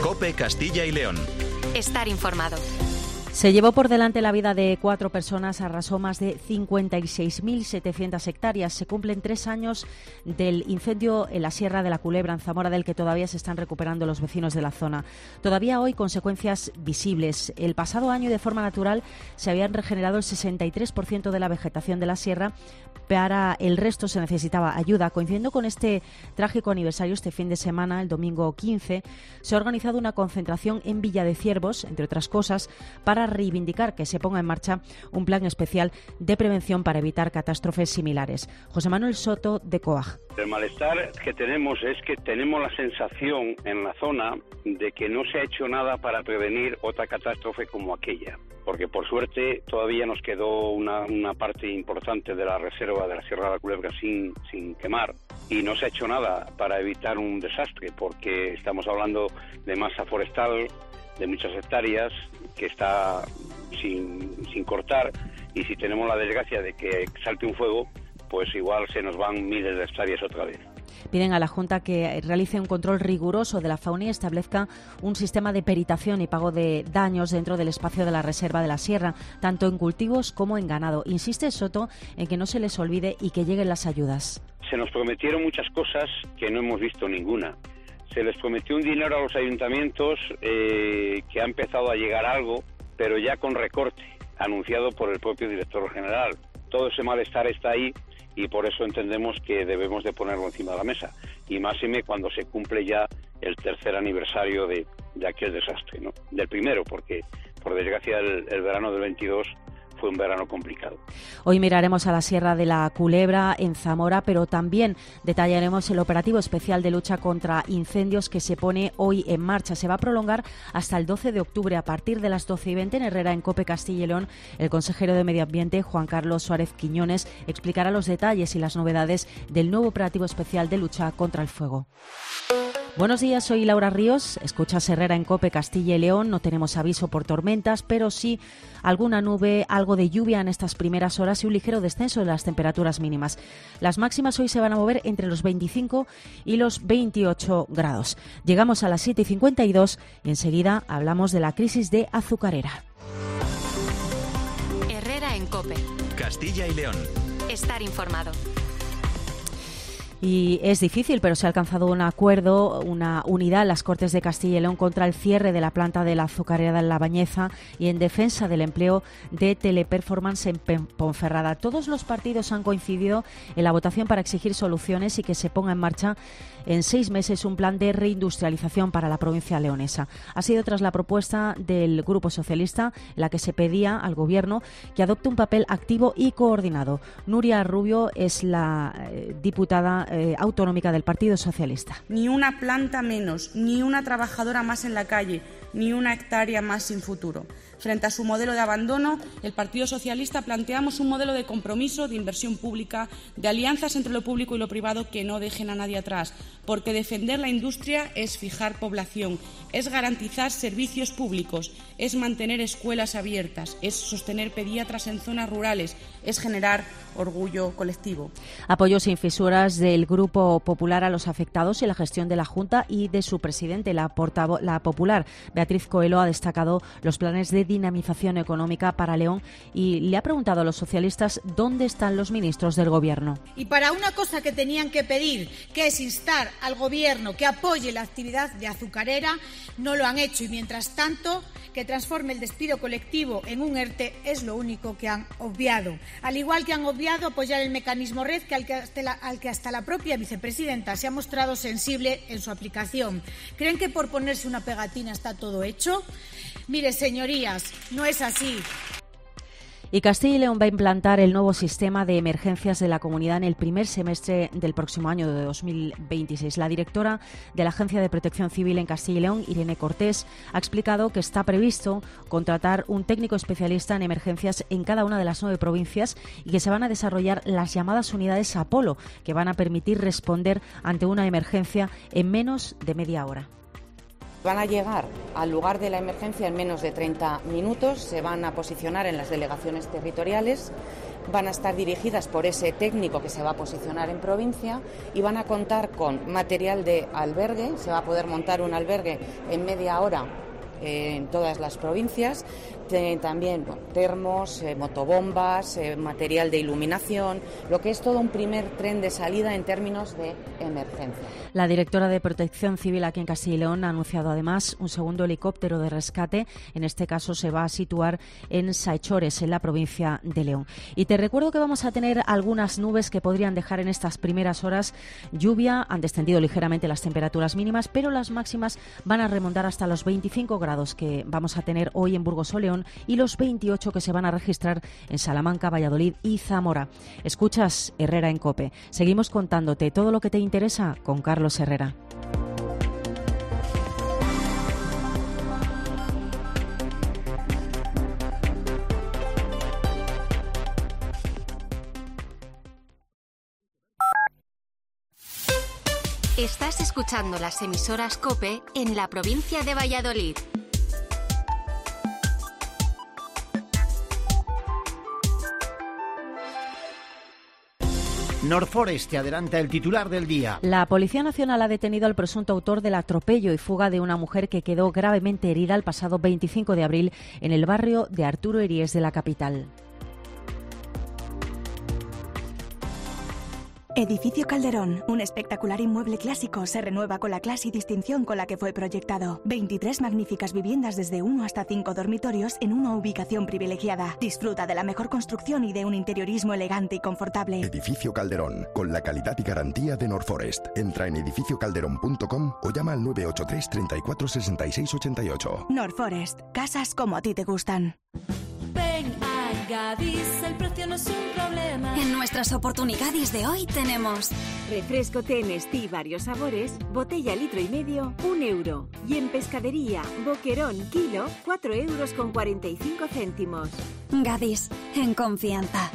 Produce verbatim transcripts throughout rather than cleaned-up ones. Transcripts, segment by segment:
COPE Castilla y León. Estar informado. Se llevó por delante la vida de cuatro personas, arrasó más de cincuenta y seis mil setecientas hectáreas. Se cumplen tres años del incendio en la Sierra de la Culebra, en Zamora, del que todavía se están recuperando los vecinos de la zona. Todavía hoy consecuencias visibles. El pasado año, y de forma natural, se habían regenerado el sesenta y tres por ciento de la vegetación de la sierra. Para el resto se necesitaba ayuda. Coincidiendo con este trágico aniversario, este fin de semana, el domingo quince, se ha organizado una concentración en Villa de Ciervos, entre otras cosas, para reivindicar que se ponga en marcha un plan especial de prevención para evitar catástrofes similares. José Manuel Soto, de COAG. El malestar que tenemos es que tenemos la sensación en la zona de que no se ha hecho nada para prevenir otra catástrofe como aquella, porque por suerte todavía nos quedó una, una parte importante de la reserva de la Sierra de la Culebra sin, sin quemar, y no se ha hecho nada para evitar un desastre, porque estamos hablando de masa forestal de muchas hectáreas que está sin, sin cortar, y si tenemos la desgracia de que salte un fuego, pues igual se nos van miles de hectáreas otra vez. Piden a la Junta que realice un control riguroso de la fauna y establezca un sistema de peritación y pago de daños dentro del espacio de la reserva de la sierra, tanto en cultivos como en ganado. Insiste Soto en que no se les olvide y que lleguen las ayudas. Se nos prometieron muchas cosas que no hemos visto ninguna. Se les prometió un dinero a los ayuntamientos eh, que ha empezado a llegar algo, pero ya con recorte, anunciado por el propio director general. Todo ese malestar está ahí y por eso entendemos que debemos de ponerlo encima de la mesa. Y máxime cuando se cumple ya el tercer aniversario de, de aquel desastre, ¿no? Del primero, porque por desgracia el, el verano del veintidós fue un verano complicado. Hoy miraremos a la Sierra de la Culebra en Zamora, pero también detallaremos el operativo especial de lucha contra incendios que se pone hoy en marcha. Se va a prolongar hasta el doce de octubre a partir de las doce y veinte en Herrera, en COPE Castilla y León. El consejero de Medio Ambiente, Juan Carlos Suárez Quiñones, explicará los detalles y las novedades del nuevo operativo especial de lucha contra el fuego. Buenos días, soy Laura Ríos. Escuchas Herrera en COPE Castilla y León. No tenemos aviso por tormentas, pero sí alguna nube, algo de lluvia en estas primeras horas y un ligero descenso de las temperaturas mínimas. Las máximas hoy se van a mover entre los veinticinco y los veintiocho grados. Llegamos a las siete y cincuenta y dos y enseguida hablamos de la crisis de azucarera. Herrera en COPE. Castilla y León. Estar informado. Y es difícil, pero se ha alcanzado un acuerdo, una unidad en las Cortes de Castilla y León contra el cierre de la planta de la azucarera de La Bañeza y en defensa del empleo de Teleperformance en Ponferrada. Todos los partidos han coincidido en la votación para exigir soluciones y que se ponga en marcha en seis meses un plan de reindustrialización para la provincia leonesa. Ha sido tras la propuesta del Grupo Socialista, en la que se pedía al Gobierno que adopte un papel activo y coordinado. Nuria Rubio es la eh, diputada eh, autonómica del Partido Socialista. Ni una planta menos, ni una trabajadora más en la calle, ni una hectárea más sin futuro. Frente a su modelo de abandono, el Partido Socialista planteamos un modelo de compromiso, de inversión pública, de alianzas entre lo público y lo privado que no dejen a nadie atrás, porque defender la industria es fijar población, es garantizar servicios públicos, es mantener escuelas abiertas, es sostener pediatras en zonas rurales, es generar orgullo colectivo. Apoyo sin fisuras del Grupo Popular a los afectados y la gestión de la Junta y de su presidente, la portavoz, la popular Beatriz Coelho, ha destacado los planes de dinamización económica para León y le ha preguntado a los socialistas dónde están los ministros del Gobierno. Y para una cosa que tenían que pedir, que es instar al Gobierno que apoye la actividad de azucarera, no lo han hecho y mientras tanto que transforme el despido colectivo en un ERTE es lo único que han obviado. Al igual que han obviado apoyar el mecanismo red que al, que hasta la, al que hasta la propia vicepresidenta se ha mostrado sensible en su aplicación. ¿Creen que por ponerse una pegatina está todo hecho? Mire, señorías, no es así. Y Castilla y León va a implantar el nuevo sistema de emergencias de la comunidad en el primer semestre del próximo año de dos mil veintiséis. La directora de la Agencia de Protección Civil en Castilla y León, Irene Cortés, ha explicado que está previsto contratar un técnico especialista en emergencias en cada una de las nueve provincias y que se van a desarrollar las llamadas unidades Apolo, que van a permitir responder ante una emergencia en menos de media hora. Van a llegar al lugar de la emergencia en menos de treinta minutos, se van a posicionar en las delegaciones territoriales van a estar dirigidas por ese técnico que se va a posicionar en provincia y van a contar con material de albergue. Se va a poder montar un albergue en media hora eh, en todas las provincias. También bueno, termos, eh, motobombas, eh, material de iluminación, lo que es todo un primer tren de salida en términos de emergencia. La directora de Protección Civil aquí en Castilla y León ha anunciado además un segundo helicóptero de rescate. En este caso se va a situar en Saechores, en la provincia de León. Y te recuerdo que vamos a tener algunas nubes que podrían dejar en estas primeras horas lluvia. Han descendido ligeramente las temperaturas mínimas, pero las máximas van a remontar hasta los veinticinco grados que vamos a tener hoy en Burgos o León y los veintiocho que se van a registrar en Salamanca, Valladolid y Zamora. Escuchas Herrera en COPE. Seguimos contándote todo lo que te interesa con Carlos Herrera. Estás escuchando las emisoras COPE en la provincia de Valladolid. Norforest te adelanta el titular del día. La Policía Nacional ha detenido al presunto autor del atropello y fuga de una mujer que quedó gravemente herida el pasado veinticinco de abril en el barrio de Arturo Eries de la capital. Edificio Calderón, un espectacular inmueble clásico, se renueva con la clase y distinción con la que fue proyectado. veintitrés magníficas viviendas desde uno hasta cinco dormitorios en una ubicación privilegiada. Disfruta de la mejor construcción y de un interiorismo elegante y confortable. Edificio Calderón, con la calidad y garantía de Norforest. Entra en edificio calderón punto com o llama al nueve ocho tres, treinta y cuatro, sesenta y seis, ochenta y ocho. Norforest, casas como a ti te gustan. Ven a Gadis, el precio no es un problema. En nuestras oportunidades de hoy tenemos refresco té Nestí varios sabores, botella litro y medio, un euro. Y en pescadería, boquerón kilo, cuatro euros con cuarenta y cinco céntimos. Gadis, en confianza.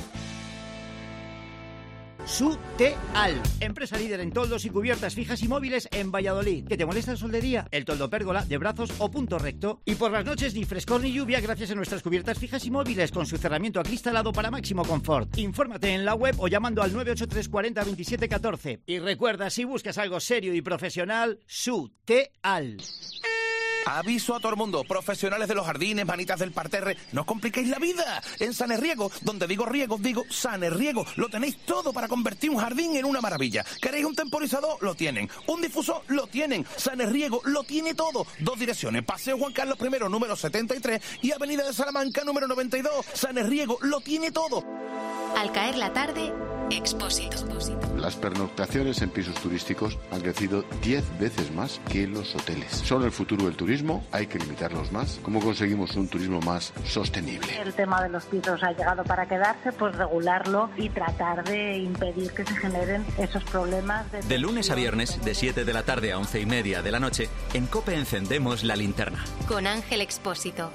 Suteal, empresa líder en toldos y cubiertas fijas y móviles en Valladolid. ¿Que te molesta el sol de día? El toldo pérgola, de brazos o punto recto. Y por las noches ni frescor ni lluvia gracias a nuestras cubiertas fijas y móviles con su cerramiento acristalado para máximo confort. Infórmate en la web o llamando al nueve ocho tres, cuarenta, veintisiete, catorce. Y recuerda, si buscas algo serio y profesional, Suteal. Aviso a todo el mundo, profesionales de los jardines, manitas del parterre, no os compliquéis la vida. En Sanerriego, donde digo riego, digo Sanerriego, lo tenéis todo para convertir un jardín en una maravilla. ¿Queréis un temporizador? Lo tienen. ¿Un difusor? Lo tienen. Sanerriego lo tiene todo. Dos direcciones, Paseo Juan Carlos primero, número setenta y tres y Avenida de Salamanca, número noventa y dos. Sanerriego lo tiene todo. Al caer la tarde, Expósito. Las pernoctaciones en pisos turísticos han crecido diez veces más que los hoteles. Son el futuro del turismo, hay que limitarlos más. ¿Cómo conseguimos un turismo más sostenible? El tema de los pisos ha llegado para quedarse, pues regularlo y tratar de impedir que se generen esos problemas. De, de lunes a viernes, de siete de la tarde a once y media de la noche, en COPE encendemos la linterna. Con Ángel Expósito.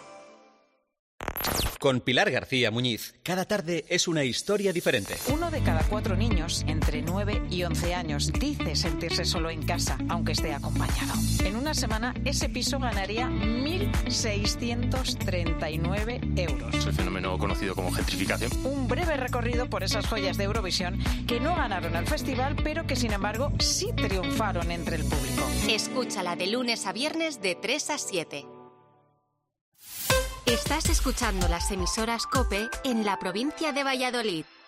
Con Pilar García Muñiz, cada tarde es una historia diferente. Uno de cada cuatro niños entre nueve y once años dice sentirse solo en casa, aunque esté acompañado. En una semana, ese piso ganaría mil seiscientos treinta y nueve euros. Es el fenómeno conocido como gentrificación. Un breve recorrido por esas joyas de Eurovisión que no ganaron el festival, pero que sin embargo sí triunfaron entre el público. Escúchala de lunes a viernes de tres a siete. Estás escuchando las emisoras COPE en la provincia de Valladolid.